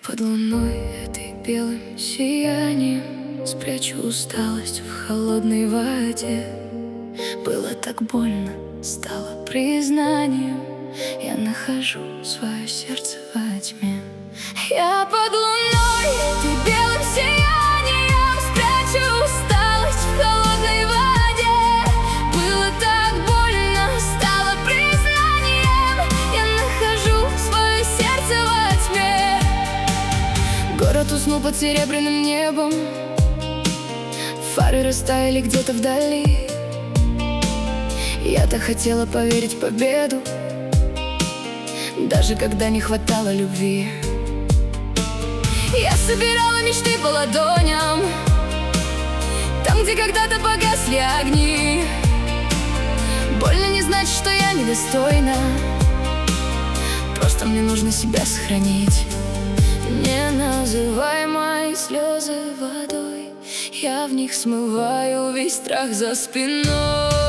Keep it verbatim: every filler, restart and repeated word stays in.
Под луной этой белым сиянием спрячу усталость в холодной воде. Было так больно, стало признанием. Я нахожу свое сердце во тьме. Я под луной этой белым сиянием спрячу усталость в холодной воде. Было так больно, стало признанием. Я нахожу свое сердце во тьме. Город уснул под серебряным небом, фары растаяли где-то вдали. Я-то хотела поверить в победу, даже когда не хватало любви. Я собирала мечты по ладоням, там, где когда-то погасли огни. Больно не значит, что я недостойна, просто мне нужно себя сохранить. Не называй мои слезы водой, я в них смываю весь страх за спиной.